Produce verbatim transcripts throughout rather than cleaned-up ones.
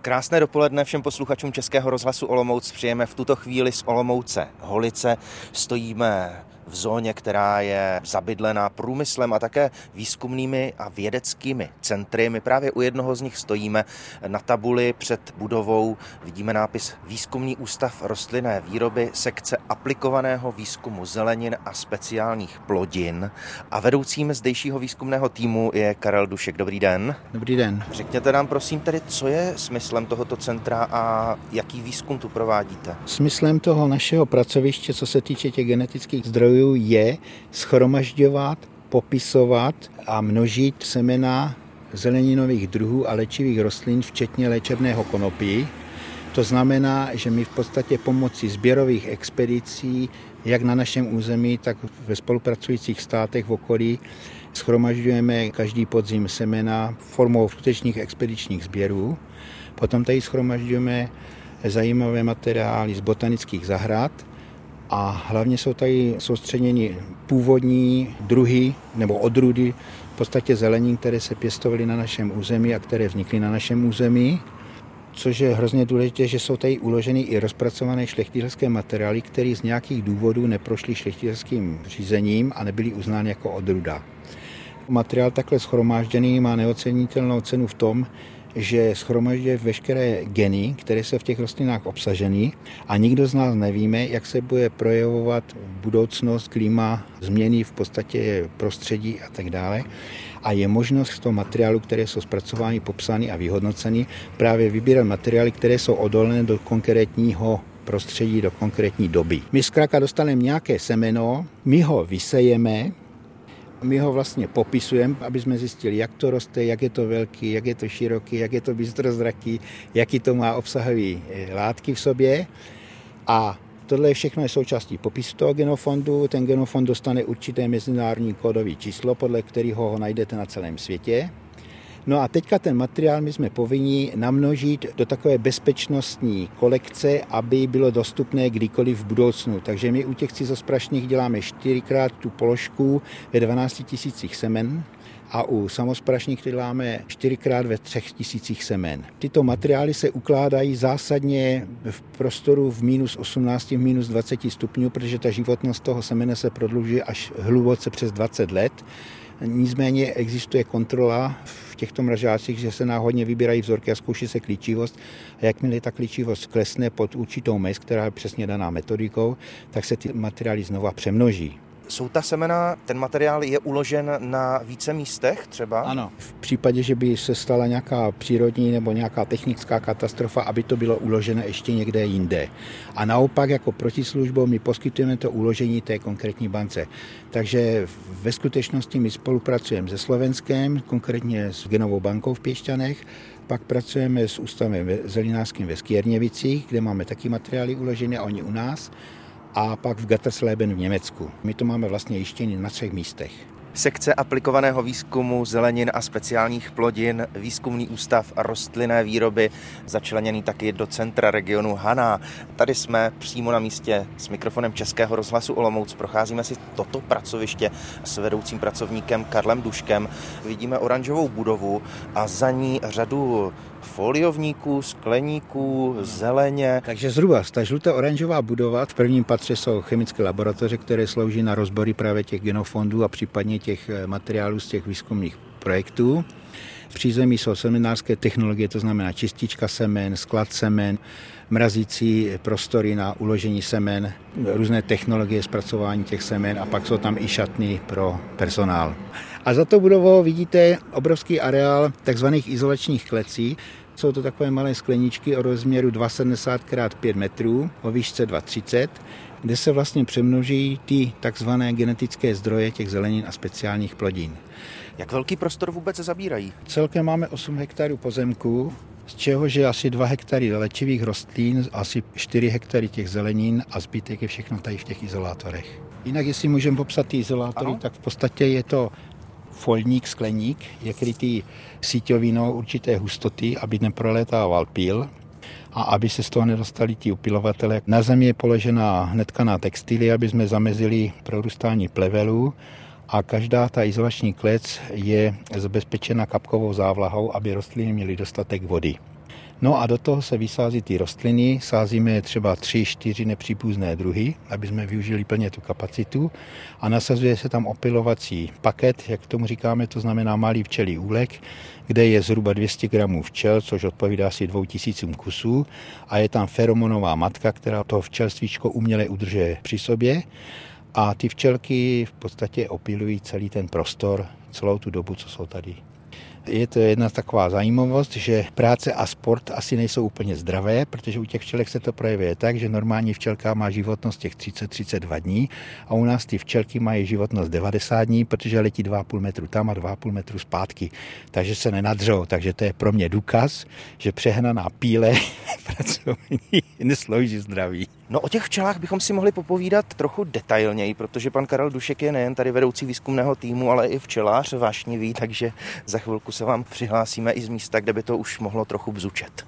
Krásné dopoledne všem posluchačům Českého rozhlasu Olomouc. Přijeme v tuto chvíli z Olomouce Holice. Stojíme v zóně, která je zabydlená průmyslem a také výzkumnými a vědeckými centry. My právě u jednoho z nich stojíme. Na tabuli před budovou vidíme nápis Výzkumný ústav rostlinné výroby, sekce aplikovaného výzkumu zelenin a speciálních plodin. A vedoucím zdejšího výzkumného týmu je Karel Dušek. Dobrý den. Dobrý den. Řekněte nám prosím tedy, co je smyslem tohoto centra a jaký výzkum tu provádíte? Smyslem toho našeho pracoviště, co se týče těch genetických zdrojů, je shromažďovat, popisovat a množit semena zeleninových druhů a léčivých rostlin, včetně léčebného konopí. To znamená, že my v podstatě pomocí sběrových expedicí, jak na našem území, tak ve spolupracujících státech v okolí, shromažďujeme každý podzim semena formou skutečných expedičních sběrů. Potom tady shromažďujeme zajímavé materiály z botanických zahrad a hlavně jsou tady soustředěny původní druhy nebo odrůdy v podstatě zelenin, které se pěstovaly na našem území a které vznikly na našem území. Což je hrozně důležité, že jsou tady uloženy i rozpracované šlechtitelské materiály, které z nějakých důvodů neprošly šlechtitelským řízením a nebyly uznány jako odrůda. Materiál takhle shromážděný má neocenitelnou cenu v tom, že shromažďuje veškeré geny, které jsou v těch rostlinách obsaženy a nikdo z nás nevíme, jak se bude projevovat budoucnost, klima, změny v podstatě prostředí a tak dále. A je možnost z toho materiálu, které jsou zpracovány, popsány a vyhodnoceny, právě vybírat materiály, které jsou odolné do konkrétního prostředí, do konkrétní doby. My zkrátka dostaneme nějaké semeno, my ho vysejeme, my ho vlastně popisujeme, aby jsme zjistili, jak to roste, jak je to velký, jak je to široký, jak je to bystrozraký, jaký to má obsahový látky v sobě. A tohle všechno je součástí popisu toho genofondu. Ten genofond dostane určité mezinárodní kódové číslo, podle kterého ho najdete na celém světě. No a teďka ten materiál my jsme povinni namnožit do takové bezpečnostní kolekce, aby bylo dostupné kdykoliv v budoucnu. Takže my u těch cizosprašných děláme čtyřikrát tu položku ve dvanácti tisících semen a u samosprašných děláme čtyřikrát ve třech tisících semen. Tyto materiály se ukládají zásadně v prostoru v minus osmnáct, v minus dvacet stupňů, protože ta životnost toho semene se prodlužuje až hluboce přes dvacet let. Nicméně existuje kontrola v těchto mrazácích, že se náhodně vybírají vzorky a zkouší se klíčivost. A jakmile ta klíčivost klesne pod určitou mez, která je přesně daná metodikou, tak se ty materiály znova přemnoží. Jsou ta semena, ten materiál je uložen na více místech třeba? Ano. V případě, že by se stala nějaká přírodní nebo nějaká technická katastrofa, aby to bylo uloženo ještě někde jinde. A naopak jako protislužbou my poskytujeme to uložení té konkrétní bance. Takže ve skutečnosti my spolupracujeme se Slovenskem, konkrétně s Genovou bankou v Piešťanech, pak pracujeme s ústavem zelinářským ve Skierněvicích, kde máme taky materiály uložené a oni u nás. A pak v Gattersleben v Německu. My to máme vlastně jištění na třech místech. Sekce aplikovaného výzkumu zelenin a speciálních plodin, výzkumný ústav rostlinné výroby, začleněný taky do centra regionu Haná. Tady jsme přímo na místě s mikrofonem Českého rozhlasu Olomouc. Procházíme si toto pracoviště s vedoucím pracovníkem Karlem Duškem. Vidíme oranžovou budovu a za ní řadu foliovníků, skleníků, zeleně. Takže zhruba ta žlutá oranžová budova, v prvním patře jsou chemické laboratoře, které slouží na rozbory právě těch genofondů a případně těch materiálů z těch výzkumných projektů. V přízemí jsou seminářské technologie, to znamená čistička semen, sklad semen, mrazící prostory na uložení semen, různé technologie zpracování těch semen a pak jsou tam i šatny pro personál. A za to budovou vidíte obrovský areál takzvaných izolačních klecí. Jsou to takové malé skleničky o rozměru dva sedmdesát krát pět metrů, o výšce dva třicet, kde se vlastně přemnoží ty takzvané genetické zdroje těch zelenin a speciálních plodin. Jak velký prostor vůbec zabírají? Celkem máme osm hektarů pozemků, z čehož je asi dva hektary léčivých rostlin, asi čtyři hektary těch zelenin a zbytek je všechno tady v těch izolátorech. Jinak, jestli můžeme popsat ty izolátory, ano? Tak v podstatě je to folník, skleník, je krytý síťovinou určité hustoty, aby neprolétával píl a aby se z toho nedostali ti upilovatele. Na zemi je položená hnedkaná textilie, aby jsme zamezili prorůstání plevelů a každá ta izolační klec je zabezpečena kapkovou závlahou, aby rostliny měly dostatek vody. No a do toho se vysází ty rostliny, sázíme třeba tři, čtyři nepřípuzné druhy, aby jsme využili plně tu kapacitu a nasazuje se tam opilovací paket, jak tomu říkáme, to znamená malý včelí úlek, kde je zhruba dvě stě gramů včel, což odpovídá asi dvou tisícům kusů a je tam feromonová matka, která to včelstvíčko uměle udržuje při sobě a ty včelky v podstatě opilují celý ten prostor, celou tu dobu, co jsou tady. Je to jedna taková zajímavost, že práce a sport asi nejsou úplně zdravé, protože u těch včelek se to projevuje tak, že normální včelka má životnost těch třicet až třicet dva dní a u nás ty včelky mají životnost devadesát dní, protože letí dva a půl metru tam a dva a půl metru zpátky, takže se nenadřou. Takže to je pro mě důkaz, že přehnaná píle pracovní neslouží zdraví. No o těch včelách bychom si mohli popovídat trochu detailněji, protože pan Karel Dušek je nejen tady vedoucí výzkumného týmu, ale i včelář vášnivý, takže za chvilku se vám přihlásíme i z místa, kde by to už mohlo trochu bzučet.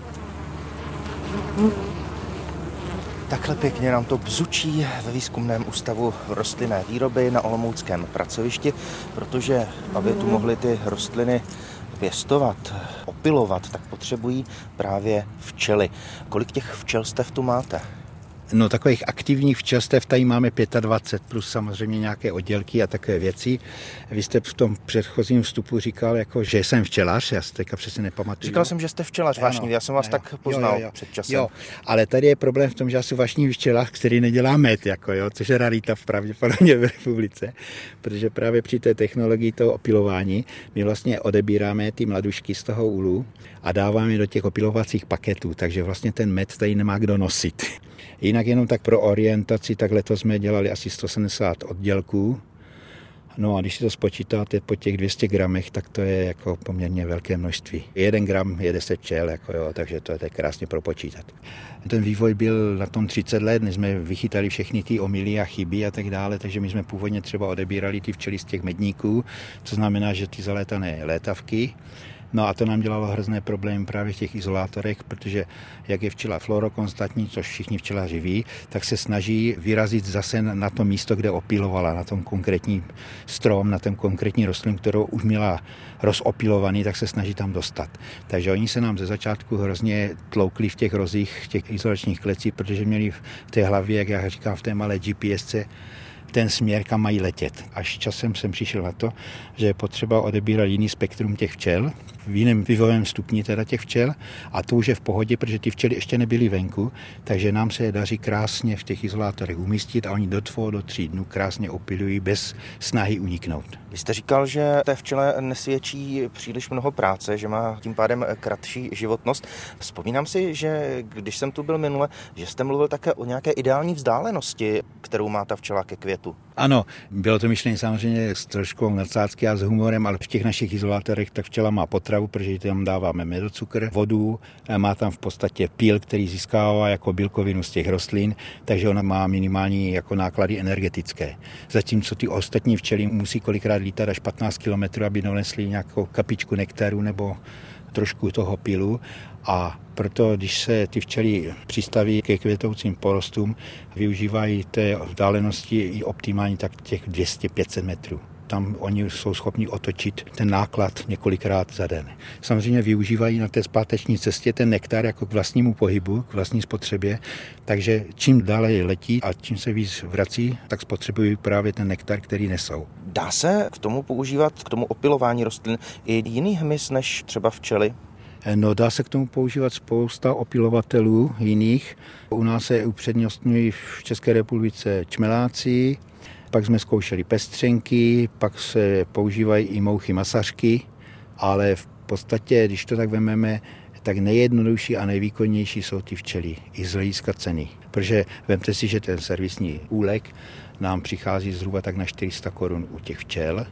Takhle pěkně nám to bzučí ve výzkumném ústavu rostlinné výroby na olomouckém pracovišti, protože aby tu mohly ty rostliny pěstovat, opilovat, tak potřebují právě včely. Kolik těch včelstev tu máte? No takových aktivních včelstev tady máme dvacet pět plus samozřejmě nějaké oddělky a takové věci. Vy jste v tom předchozím vstupu říkal, jako, že jsem včelař, já si teďka přesně nepamatuju. Říkal jsem, že jste včelař vášnivý, já jsem vás jo, tak poznal jo, jo, jo. před časem. Jo, ale tady je problém v tom, že já jsem vášnivý včelař, který nedělá med, jako, jo, což je rarita v pravděpodobně v republice, protože právě při té technologii toho opilování my vlastně odebíráme ty mladušky z toho úlu a dáváme je do těch opilovacích paketů, takže vlastně ten med tady nemá kdo nosit. Jinak jenom tak pro orientaci, tak letos jsme dělali asi sto sedmdesát oddělků. No a když si to spočítáte po těch dvě stě gramech, tak to je jako poměrně velké množství. Jeden gram je deset včel, jako jo, takže to je tak krásně propočítat. Ten vývoj byl na tom třicet let, než jsme vychytali všechny ty omyly a chyby a tak dále, takže my jsme původně třeba odebírali ty včely z těch medníků, co znamená, že ty zalétané létavky. No a to nám dělalo hrozné problémy právě v těch izolátorech, protože jak je včela fluorokonstantní, což všichni včelaři ví, tak se snaží vyrazit zase na to místo, kde opilovala, na tom konkrétní strom, na ten konkrétní rostlinu, kterou už měla rozopilovaný, tak se snaží tam dostat. Takže oni se nám ze začátku hrozně tloukli v těch rozích, v těch izolačních klecích, protože měli v té hlavě, jak já říkám, v té malé GPSce, ten směr, kam mají letět. Až časem jsem přišel na to, že je potřeba odebírat jiný spektrum těch včel, v jiném vývojovém stupni teda těch včel a to už je v pohodě, protože ty včely ještě nebyly venku, takže nám se je daří krásně v těch izolátorech umístit a oni do dvou, do tří dnů krásně opilují bez snahy uniknout. Vy jste říkal, že té včele nesvědčí příliš mnoho práce, že má tím pádem kratší životnost. Vzpomínám si, že když jsem tu byl minule, že jste mluvil také o nějaké ideální vzdálenosti, kterou má ta včela ke květu. Ano, bylo to myšlení samozřejmě s trošku nadsázky a s humorem, ale v těch našich izolátorech tak včela má potravu, protože tam dáváme medocukr, vodu, má tam v podstatě píl, který získává jako bílkovinu z těch rostlin, takže ona má minimální jako náklady energetické. Zatímco ty ostatní včely musí kolikrát lítat až patnáct kilometrů, aby donesli nějakou kapičku nektaru nebo trošku toho pílu a proto, když se ty včely přistaví ke květoucím porostům, využívají té vzdálenosti i optimální tak těch dvě stě až pět set metrů. Tam oni jsou schopni otočit ten náklad několikrát za den. Samozřejmě využívají na té zpáteční cestě ten nektar jako k vlastnímu pohybu, k vlastní spotřebě, takže čím dále letí a čím se víc vrací, tak spotřebují právě ten nektar, který nesou. Dá se k tomu používat, k tomu opilování rostlin i jiný hmyz než třeba včely? No, dá se k tomu používat spousta opilovatelů jiných. U nás se upřednostňují v České republice čmeláci, pak jsme zkoušeli pestřenky, pak se používají i mouchy masařky, ale v podstatě, když to tak vememe, tak nejjednodušší a nejvýkonnější jsou ty včely, i z hlediska ceny. Protože vemte si, že ten servisní úlek nám přichází zhruba tak na čtyři sta korun u těch včel,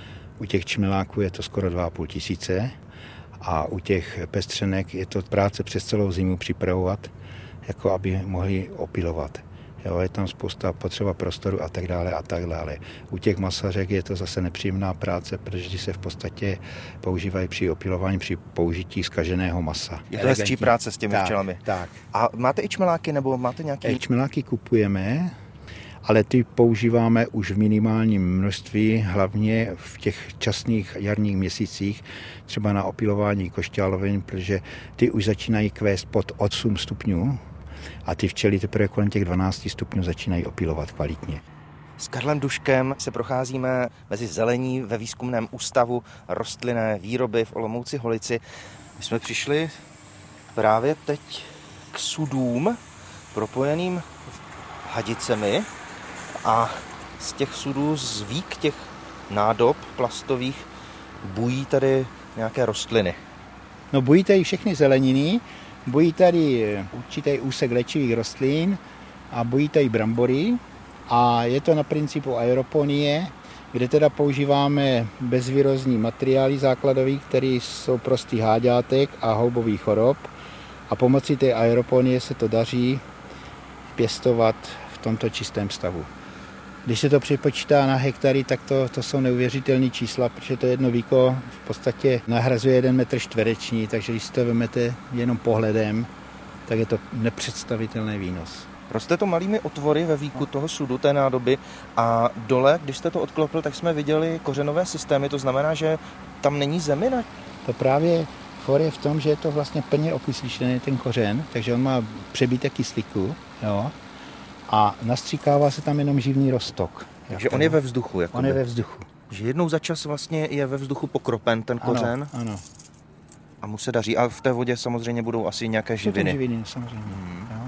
u těch čmeláků je to skoro dva a půl tisíce a u těch pestřenek je to práce přes celou zimu připravovat, jako aby mohli opilovat. Jo, je tam spousta potřeba prostoru a tak dále a tak dále. U těch masařek je to zase nepříjemná práce, protože se v podstatě používají při opilování, při použití zkaženého masa. Je to hezčí práce s těmi tak, včelami. Tak. A máte i čmeláky nebo máte nějaké? Čmeláky kupujeme, ale ty používáme už v minimálním množství, hlavně v těch časných jarních měsících, třeba na opylování košťálovin, protože ty už začínají kvést pod osm stupňů a ty včely teprve kolem těch dvanáct stupňů začínají opylovat kvalitně. S Karlem Duškem se procházíme mezi zelení ve výzkumném ústavu rostlinné výroby v Olomouci Holici. My jsme přišli právě teď k sudům propojeným hadicemi a z těch sudů zvík těch nádob plastových bují tady nějaké rostliny. No bují tady všechny zeleniny, bují tady určitý úsek léčivých rostlin a bují tady brambory a je to na principu aeroponie, kde teda používáme bezvýrozní materiály základový, které jsou prostý háďátek a houbových chorob a pomocí té aeroponie se to daří pěstovat v tomto čistém stavu. Když se to přepočítá na hektary, tak to, to jsou neuvěřitelné čísla, protože to jedno víko v podstatě nahrazuje jeden metr čtvereční, takže když si to vezmete jenom pohledem, tak je to nepředstavitelný výnos. Roste to malými otvory ve víku toho sudu, té nádoby a dole, když jste to odklopil, tak jsme viděli kořenové systémy, to znamená, že tam není zemina. To právě for je v tom, že je to vlastně plně okysličený ten kořen, takže on má přebytek kyslíku, jo, a nastříkává se tam jenom živný roztok. Takže on je ve vzduchu. Jakoby. On je ve vzduchu. Že jednou za čas vlastně je ve vzduchu pokropen ten kořen. Ano, ano. A mu se daří. A v té vodě samozřejmě budou asi nějaké živiny. živiny samozřejmě. Hmm. Jo.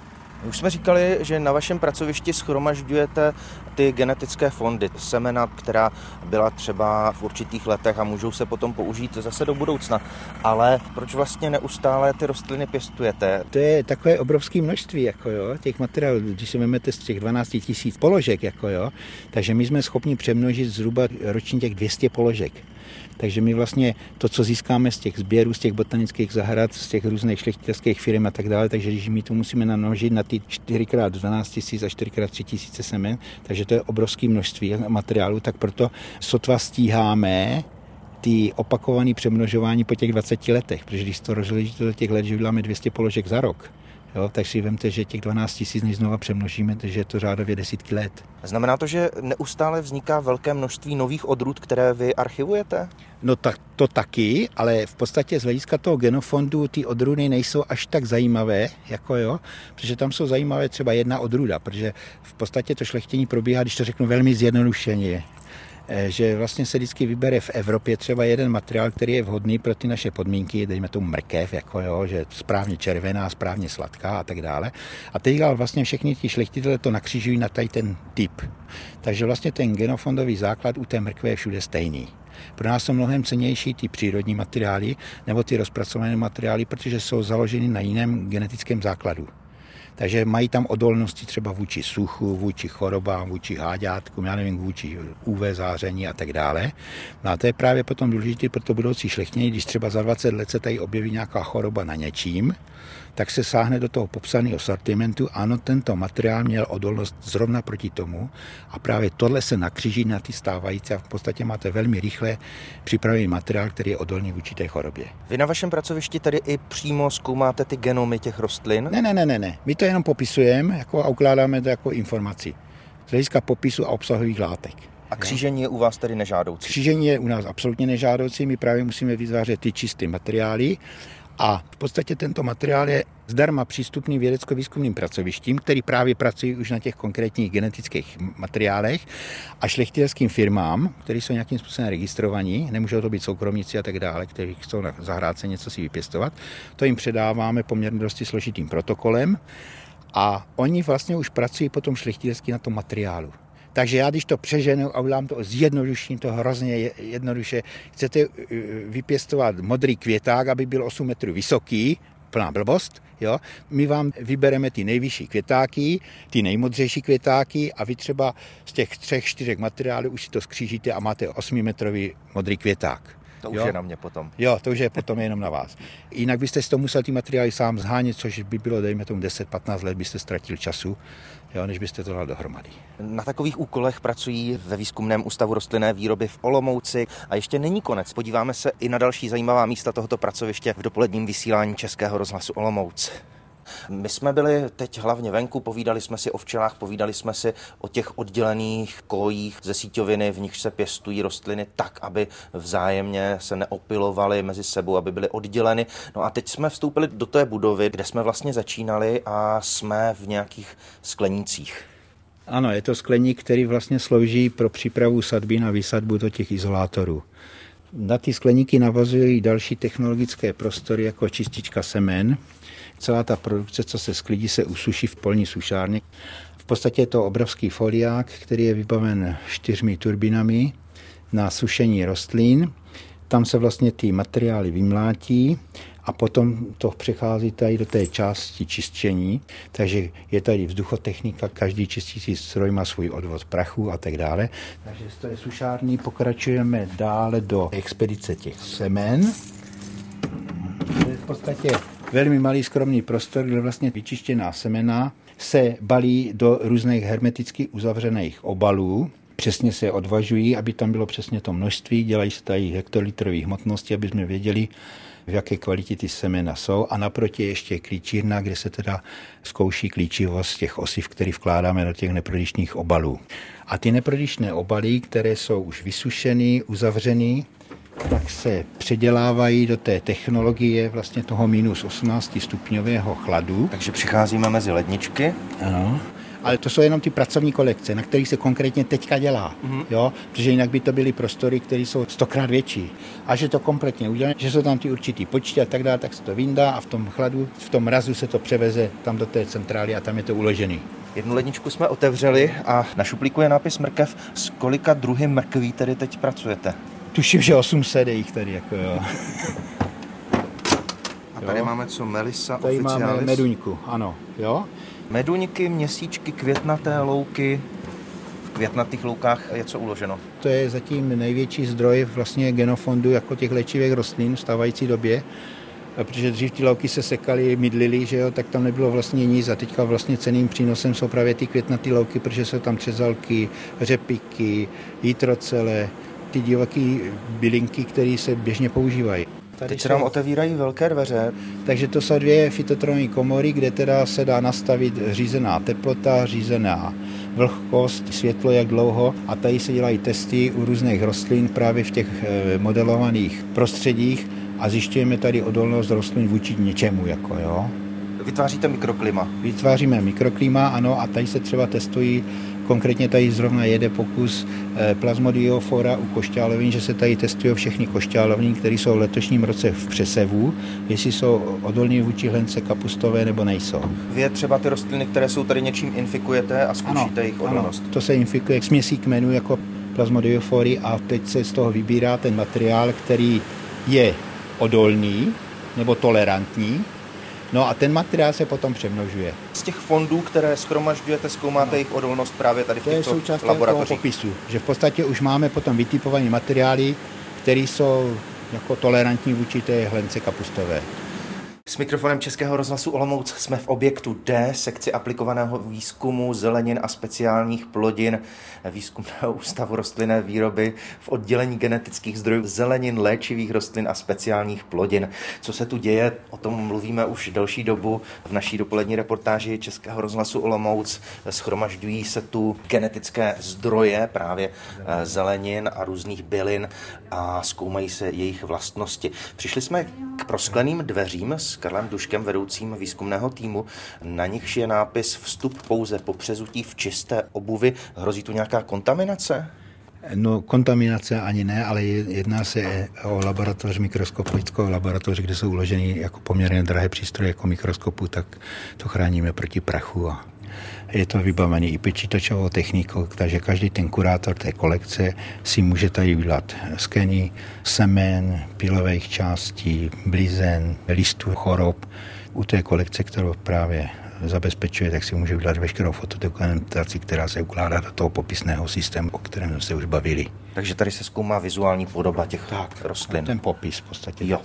Už jsme říkali, že na vašem pracovišti shromažďujete ty genetické fondy, semena, která byla třeba v určitých letech a můžou se potom použít zase do budoucna. Ale proč vlastně neustále ty rostliny pěstujete? To je takové obrovské množství, jako jo, těch materiálů, když si vezmete z těch dvanáct tisíc položek, jako jo, takže my jsme schopni přemnožit zhruba ročně těch dvě stě položek. Takže my vlastně to, co získáme z těch sběrů, z těch botanických zahrad, z těch různých šlechtitelských firm a tak dále, takže když my to musíme namnožit na ty čtyři krát dvanáct tisíc a čtyři krát tři tisíce semen, takže to je obrovské množství materiálu, tak proto sotva stíháme ty opakované přemnožování po těch dvaceti letech, protože když to rozložíte do těch let, že uděláme dvě stě položek za rok, jo, tak si vemte, že těch dvanáct tisíc než znova přemnožíme, takže je to řádově desítky let. Znamená to, že neustále vzniká velké množství nových odrůd, které vy archivujete? No tak to taky, ale v podstatě z hlediska toho genofondu ty odrůdy nejsou až tak zajímavé, jako jo, protože tam jsou zajímavé třeba jedna odrůda, protože v podstatě to šlechtění probíhá, když to řeknu velmi zjednodušeně, že vlastně se vždycky vybere v Evropě třeba jeden materiál, který je vhodný pro ty naše podmínky, dejme tomu mrkev, jako jo, že správně červená, správně sladká a tak dále. A teď vlastně všechny ti šlechtitelé to nakřižují na tady ten typ. Takže vlastně ten genofondový základ u té mrkve je všude stejný. Pro nás jsou mnohem cennější ty přírodní materiály nebo ty rozpracované materiály, protože jsou založeny na jiném genetickém základu. Takže mají tam odolnosti třeba vůči suchu, vůči chorobám, vůči háďátkům, já nevím, vůči U V záření a tak dále. No a to je právě potom důležité pro to budoucí šlechtění, když třeba za dvacet let se tady objeví nějaká choroba na něčím, tak se sáhne do toho popsaného sortimentu. Ano, tento materiál měl odolnost zrovna proti tomu a právě tohle se nakřiží na ty stávající a v podstatě máte velmi rychle připravený materiál, který je odolný vůči té chorobě. Vy na vašem pracovišti tedy i přímo zkoumáte ty genomy těch rostlin? Ne, ne, ne, ne, ne. My to jenom popisujeme jako a ukládáme to jako informaci. Z hlediska popisu a obsahových látek. A křížení je u vás tedy nežádoucí? Křížení je u nás absolutně nežádoucí. My právě musíme vytvářet ty čisté materiály. A v podstatě tento materiál je zdarma přístupný vědecko-výzkumným pracovištím, který právě pracují už na těch konkrétních genetických materiálech a šlechtitelským firmám, které jsou nějakým způsobem registrovaní, nemůžou to být soukromníci a tak dále, kteří chcou na zahrádce něco si vypěstovat. To jim předáváme poměrně dosti složitým protokolem a oni vlastně už pracují potom šlechtitelsky na tom materiálu. Takže já, když to přeženu a udělám to zjednoduším, to hrozně jednoduše, chcete vypěstovat modrý květák, aby byl osm metrů vysoký, plná blbost, jo? My vám vybereme ty nejvyšší květáky, ty nejmodřejší květáky a vy třeba z těch třech, čtyřech materiálů už si to skřížíte a máte osmimetrový modrý květák. To už jo? je na mě potom. Jo, to už je potom jenom na vás. Jinak byste si to musel ty materiály sám zhánět, což by bylo, dejme tomu deset patnáct let, byste ztratil času, jo, než byste to dal dohromady. Na takových úkolech pracují ve výzkumném ústavu rostlinné výroby v Olomouci a ještě není konec. Podíváme se i na další zajímavá místa tohoto pracoviště v dopoledním vysílání Českého rozhlasu Olomouc. My jsme byli teď hlavně venku, povídali jsme si o včelách, povídali jsme si o těch oddělených kojích ze síťoviny, v nich se pěstují rostliny tak, aby vzájemně se neopilovaly mezi sebou, aby byly odděleny. No a teď jsme vstoupili do té budovy, kde jsme vlastně začínali a jsme v nějakých sklenících. Ano, je to skleník, který vlastně slouží pro přípravu sadby na výsadbu do těch izolátorů. Na ty skleníky navazují další technologické prostory jako čistička semen. Celá ta produkce, co se sklidí, se usuší v polní sušárně. V podstatě je to obrovský foliák, který je vybaven čtyřmi turbinami na sušení rostlin. Tam se vlastně ty materiály vymlátí a potom to přechází tady do té části čištění. Takže je tady vzduchotechnika, každý čistící stroj má svůj odvod prachu a tak dále. Takže z té sušárny pokračujeme dále do expedice těch semen. To je v podstatě velmi malý skromný prostor, kde vlastně vyčištěná semena se balí do různých hermeticky uzavřených obalů. Přesně se odvažují, aby tam bylo přesně to množství, dělají se tady hektolitrové hmotnosti, aby jsme věděli, v jaké kvalitě ty semena jsou. A naproti je ještě klíčírna, kde se teda zkouší klíčivost těch osiv, které vkládáme do těch neprodyšných obalů. A ty neprodyšné obaly, které jsou už vysušený, uzavřený, tak se předělávají do té technologie vlastně toho minus osmnáct stupňového chladu. Takže přicházíme mezi ledničky. Ano. Ale to jsou jenom ty pracovní kolekce, na kterých se konkrétně teďka dělá, mm-hmm. jo? Protože jinak by to byly prostory, které jsou stokrát větší. A že to kompletně udělané, že jsou tam ty určitý počty a tak dále, tak se to vyndá a v tom chladu, v tom mrazu se to převeze tam do té centrály a tam je to uložený. Jednu ledničku jsme otevřeli a na šuplíku je nápis mrkev. S kolika druhy mrkví tedy teď pracujete? Tuším, že osm set je jich tady, jako jo. A tady jo. Máme co? Melissa tady officialis? Tady máme meduňku, ano, jo. Meduňky, měsíčky, květnaté louky. V květnatých loukách je co uloženo? To je zatím největší zdroj vlastně genofondu jako těch léčivých rostlin v stávající době. Protože dřív ty louky se sekaly, mydlily, že jo, tak tam nebylo vlastně nic a teďka vlastně cenným přínosem jsou právě ty květnaté louky, protože jsou tam třezalky, řepiky, jitrocele, ty divoké bylinky, které se běžně používají. Tady Teď se nám otevírají velké dveře. Takže to jsou dvě fytotronní komory, kde teda se dá nastavit řízená teplota, řízená vlhkost, světlo, jak dlouho. A tady se dělají testy u různých rostlin právě v těch modelovaných prostředích a zjišťujeme tady odolnost rostlin vůči něčemu. Jako, jo. Vytváříte mikroklima? Vytváříme mikroklima, ano, a tady se třeba testují. Konkrétně tady zrovna jede pokus Plasmodiofora u košťálovin, že se tady testují všechny košťáloviny, které jsou v letošním roce v přesevu, jestli jsou odolní vůči hlence kapustové nebo nejsou. Vy třeba ty rostliny, které jsou tady něčím infikujete a zkoušíte jejich odolnost? Ano, to se infikuje k směsí kmenů jako Plasmodiofory a teď se z toho vybírá ten materiál, který je odolný nebo tolerantní. No a ten materiál se potom přemnožuje. Z těch fondů, které shromažďujete, zkoumáte no. jejich odolnost právě tady v to těchto laboratořích. To je součást toho popisu, že v podstatě už máme potom vytipované materiály, které jsou jako tolerantní vůči té hlence kapustové. S mikrofonem Českého rozhlasu Olomouc jsme v objektu D, sekci aplikovaného výzkumu zelenin a speciálních plodin Výzkumného ústavu rostlinné výroby v oddělení genetických zdrojů zelenin, léčivých rostlin a speciálních plodin. Co se tu děje, o tom mluvíme už delší dobu v naší dopolední reportáži Českého rozhlasu Olomouc. Shromažďují se tu genetické zdroje právě zelenin a různých bylin a zkoumají se jejich vlastnosti. Přišli jsme k proskleným dveřím s Karlem Duškem, vedoucím výzkumného týmu. Na nichž je nápis vstup pouze po přezutí v čisté obuvi. Hrozí tu nějaká kontaminace? No, kontaminace ani ne, ale jedná se o laboratoř, mikroskopickou laboratoř, kde jsou uloženy jako poměrně drahé přístroje jako mikroskopu, tak to chráníme proti prachu a je to vybavený i počítačovou technikou, takže každý ten kurátor té kolekce si může tady udělat skeny semen, pilových částí, blizen, listů, chorob. U té kolekce, kterou právě zabezpečuje, tak si může udělat veškerou fotodokumentaci, která se ukládá do toho popisného systému, o kterém jsme se už bavili. Takže tady se zkoumá vizuální podoba těch tak, rostlin. Ten popis v podstatě. Jo.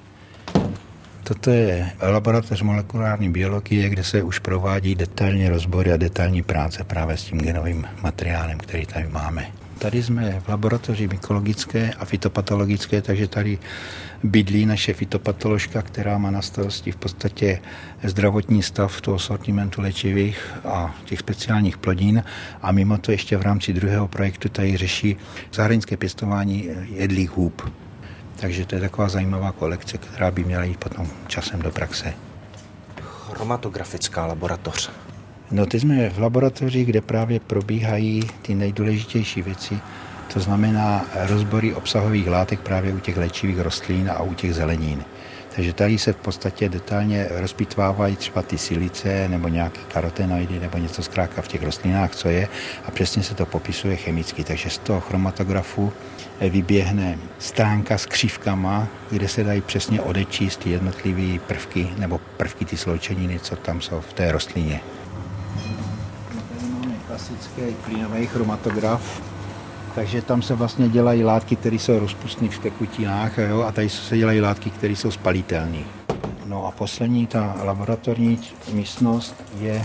Toto je laboratoř molekulární biologie, kde se už provádí detailní rozbory a detailní práce právě s tím genovým materiálem, který tady máme. Tady jsme v laboratoři mykologické a fytopatologické, takže tady bydlí naše fytopatoložka, která má na starosti v podstatě zdravotní stav toho sortimentu léčivých a těch speciálních plodin. A mimo to ještě v rámci druhého projektu tady řeší zahraniční pěstování jedlých hůb. Takže to je taková zajímavá kolekce, která by měla jít potom časem do praxe. Chromatografická laboratoř. No, teď jsme v laboratoři, kde právě probíhají ty nejdůležitější věci, to znamená rozbory obsahových látek právě u těch léčivých rostlin a u těch zelenin. Takže tady se v podstatě detailně rozpitvávají třeba ty silice nebo nějaké karotenoidy nebo něco zkrátka v těch rostlinách, co je, a přesně se to popisuje chemicky. Takže z toho chromatografu vyběhne stránka s křivkama, kde se dají přesně odečíst ty jednotlivé prvky nebo prvky ty sloučeniny, co tam jsou v té rostlině. Tady máme klasický plynový chromatograf, takže tam se vlastně dělají látky, které jsou rozpustné v tekutinách, jo, a tady se dělají látky, které jsou spalitelné. No a poslední, ta laboratorní místnost je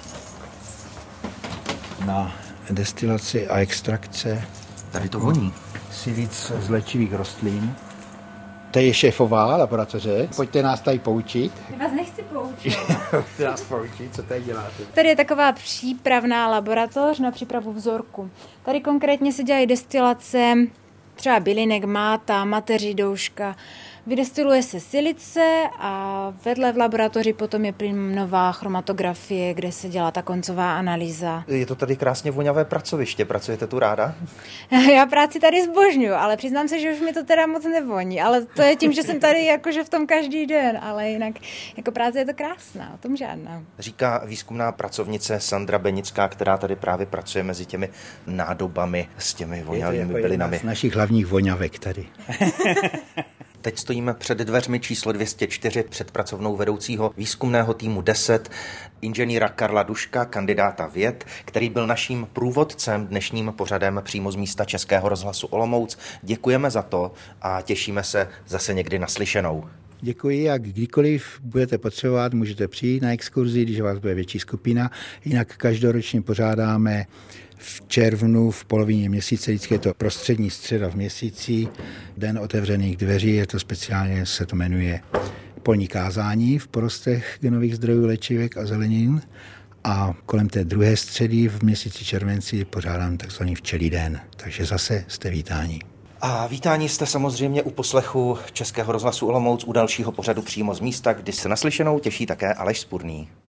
na destilaci a extrakce. Tady to voní. Silic z léčivých rostlin. To je šéfová laboratoře. Pojďte nás tady poučit. Já vás nechci poučit. Pojďte nás poučit, co tady děláte. Tady je taková přípravná laboratoř na přípravu vzorku. Tady konkrétně se dělají destilace třeba bylinek, máta, mateří douška. Vydestiluje se silice a vedle v laboratoři potom je plynová chromatografie, kde se dělá ta koncová analýza. Je to tady krásně voňavé pracoviště. Pracujete tu ráda? Já práci tady zbožňuju, ale přiznám se, že už mi to teda moc nevoní. Ale to je tím, že jsem tady jakože v tom každý den, ale jinak jako práce je to krásná, o tom žádná. Říká výzkumná pracovnice Sandra Benická, která tady právě pracuje mezi těmi nádobami s těmi voňavými bylinami. Z našich hlavních voňavek tady. Teď stojíme před dveřmi číslo dvě stě čtyři před pracovnou vedoucího výzkumného týmu deset, inženýra Karla Duška, kandidáta věd, který byl naším průvodcem dnešním pořadem přímo z místa Českého rozhlasu Olomouc. Děkujeme za to a těšíme se zase někdy naslyšenou. Děkuji a kdykoliv budete potřebovat, můžete přijít na exkurzi, když vás bude větší skupina. Jinak každoročně pořádáme v červnu, v polovině měsíce, vždycky je to prostřední středa v měsíci, den otevřených dveří, je to speciálně, se to jmenuje polní kázání v porostech genových zdrojů léčivek a zelenin. A kolem té druhé středy v měsíci červenci pořádám takzvaný včelí den, takže zase jste vítáni. A vítání jste samozřejmě u poslechu Českého rozhlasu Olomouc u dalšího pořadu přímo z místa, kdy se naslyšenou těší také Aleš Spurný.